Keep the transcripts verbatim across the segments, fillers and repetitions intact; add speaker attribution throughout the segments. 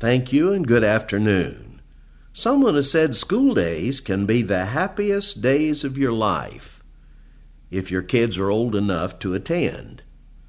Speaker 1: Thank you and good afternoon. Someone has said school days can be the happiest days of your life if your kids are old enough to attend.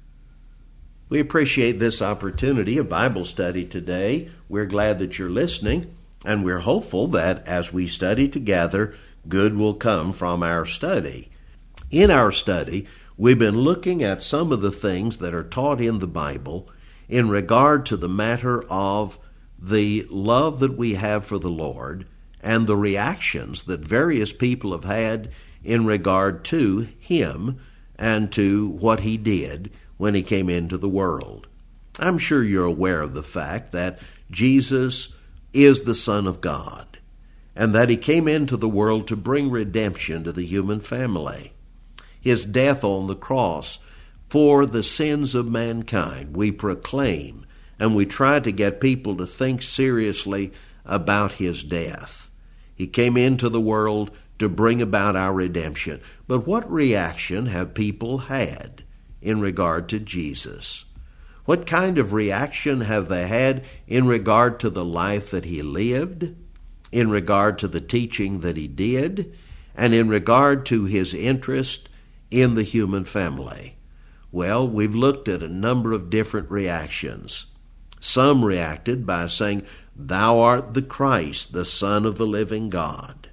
Speaker 1: We appreciate this opportunity of Bible study today. We're glad that you're listening, and we're hopeful that as we study together, good will come from our study. In our study, we've been looking at some of the things that are taught in the Bible in regard to the matter of the love that we have for the Lord and the reactions that various people have had in regard to Him and to what He did when He came into the world. I'm sure you're aware of the fact that Jesus is the Son of God and that He came into the world to bring redemption to the human family. His death on the cross for the sins of mankind we proclaim, and we try to get people to think seriously about His death. He came into the world to bring about our redemption. But what reaction have people had in regard to Jesus? What kind of reaction have they had in regard to the life that He lived, in regard to the teaching that He did, and in regard to His interest in the human family? Well, we've looked at a number of different reactions. Some reacted by saying, "Thou art the Christ, the Son of the living God."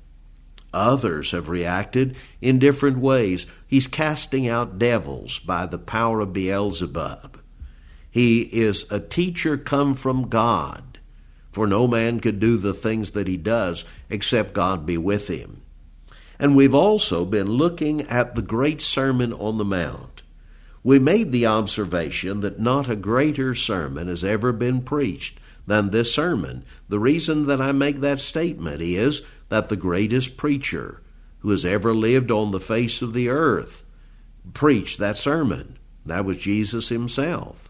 Speaker 1: Others have reacted in different ways. He's casting out devils by the power of Beelzebub. He is a teacher come from God, for no man could do the things that He does except God be with Him. And we've also been looking at the great Sermon on the Mount. We made the observation that not a greater sermon has ever been preached than this sermon. The reason that I make that statement is that the greatest preacher who has ever lived on the face of the earth preached that sermon. That was Jesus Himself.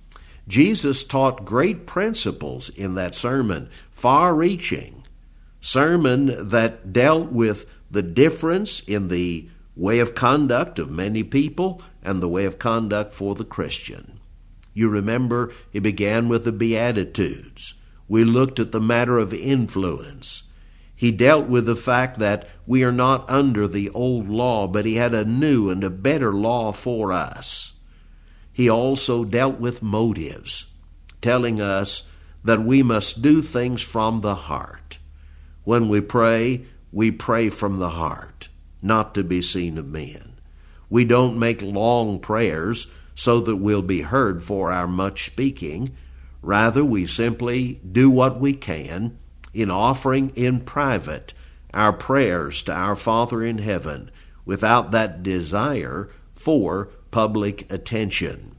Speaker 1: Jesus taught great principles in that sermon, far-reaching. Sermon that dealt with the difference in the way of conduct of many people and the way of conduct for the Christian. You remember, He began with the Beatitudes. We looked at the matter of influence. He dealt with the fact that we are not under the old law, but He had a new and a better law for us. He also dealt with motives, telling us that we must do things from the heart. When we pray, we pray from the heart, not to be seen of men. We don't make long prayers so that we'll be heard for our much speaking. Rather, we simply do what we can in offering in private our prayers to our Father in heaven without that desire for public attention.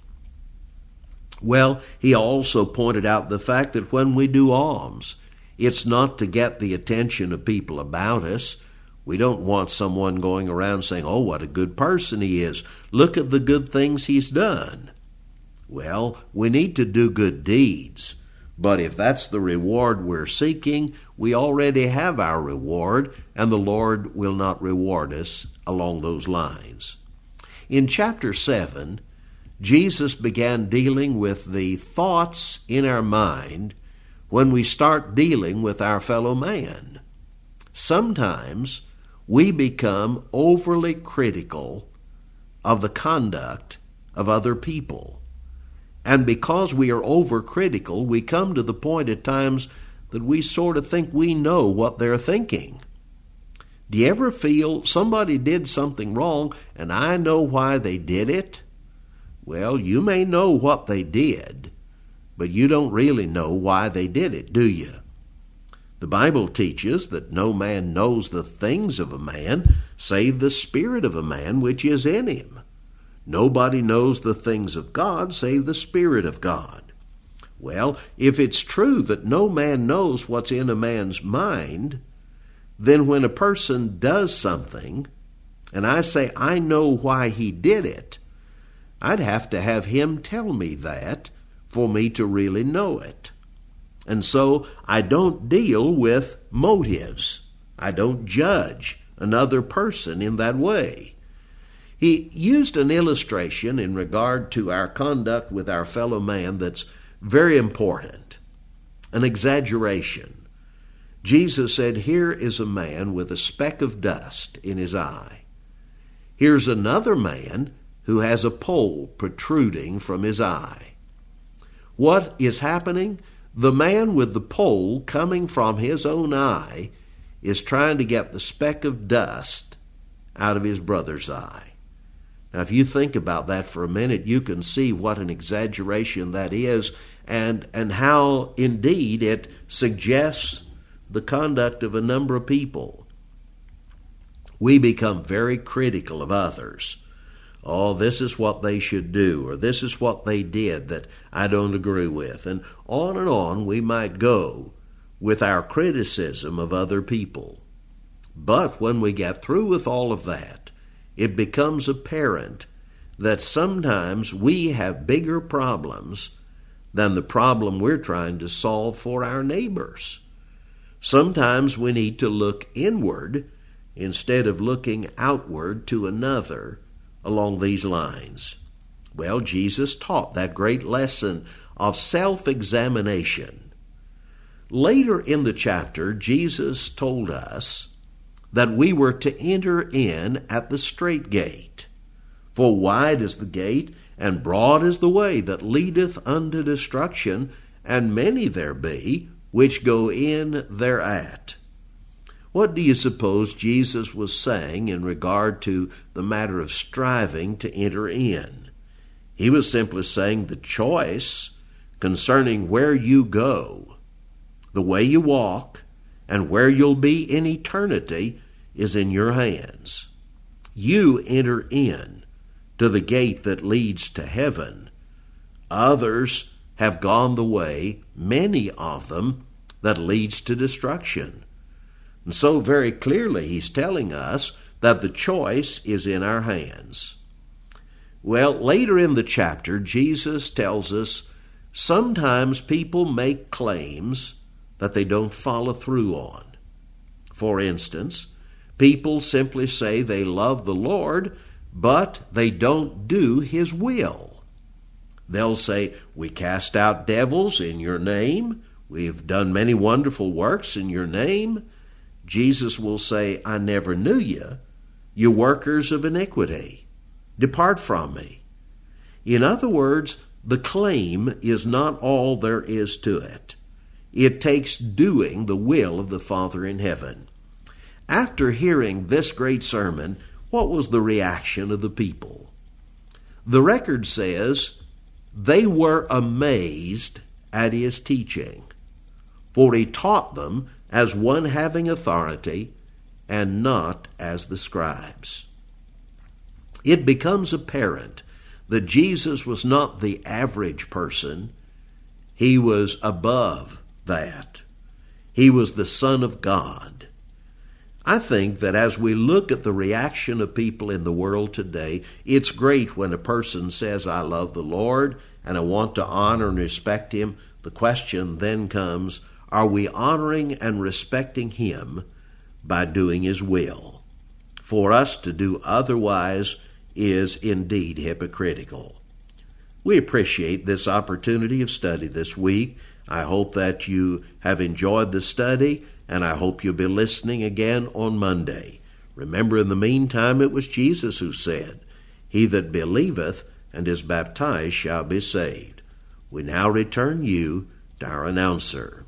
Speaker 1: Well, he also pointed out the fact that when we do alms, it's not to get the attention of people about us. We don't want someone going around saying, "Oh, what a good person he is. Look at the good things he's done." Well, we need to do good deeds. But if that's the reward we're seeking, we already have our reward, and the Lord will not reward us along those lines. In chapter seven, Jesus began dealing with the thoughts in our mind when we start dealing with our fellow man. Sometimes we become overly critical of the conduct of other people. And because we are overcritical, we come to the point at times that we sort of think we know what they're thinking. Do you ever feel somebody did something wrong and I know why they did it? Well, you may know what they did, but you don't really know why they did it, do you? The Bible teaches that no man knows the things of a man save the spirit of a man which is in him. Nobody knows the things of God save the Spirit of God. Well, if it's true that no man knows what's in a man's mind, then when a person does something, and I say I know why he did it, I'd have to have him tell me that for me to really know it. And so I don't deal with motives. I don't judge another person in that way. He used an illustration in regard to our conduct with our fellow man that's very important. an exaggeration. Jesus said, here is a man with a speck of dust in his eye. Here's another man who has a pole protruding from his eye. What is happening? The man with the pole coming from his own eye is trying to get the speck of dust out of his brother's eye. Now, if you think about that for a minute, you can see what an exaggeration that is, and, and how indeed it suggests the conduct of a number of people. We become very critical of others. Oh, this is what they should do, or this is what they did that I don't agree with. And on and on we might go with our criticism of other people. But when we get through with all of that, it becomes apparent that sometimes we have bigger problems than the problem we're trying to solve for our neighbors. Sometimes we need to look inward instead of looking outward to another along these lines. Well, Jesus taught that great lesson of self-examination. Later in the chapter, Jesus told us that we were to enter in at the strait gate. For wide is the gate, and broad is the way that leadeth unto destruction, and many there be which go in thereat. What do you suppose Jesus was saying in regard to the matter of striving to enter in? He was simply saying the choice concerning where you go, the way you walk, and where you'll be in eternity is in your hands. You enter in to the gate that leads to heaven. Others have gone the way, many of them, that leads to destruction. And so very clearly he's telling us that the choice is in our hands. Well, later in the chapter, Jesus tells us sometimes people make claims that they don't follow through on. For instance, people simply say they love the Lord, but they don't do His will. They'll say, we cast out devils in your name. We've done many wonderful works in your name. Jesus will say, I never knew you, you workers of iniquity. Depart from me. In other words, the claim is not all there is to it. It takes doing the will of the Father in heaven. After hearing this great sermon, what was the reaction of the people? The record says, they were amazed at his teaching, for he taught them as one having authority, and not as the scribes. It becomes apparent that Jesus was not the average person. He was above that. He was the Son of God. I think that as we look at the reaction of people in the world today, it's great when a person says, I love the Lord and I want to honor and respect Him. The question then comes, are we honoring and respecting Him by doing His will? For us to do otherwise is indeed hypocritical. We appreciate this opportunity of study this week. I hope that you have enjoyed the study, and I hope you'll be listening again on Monday. Remember, in the meantime, it was Jesus who said, He that believeth and is baptized shall be saved. We now return you to our announcer.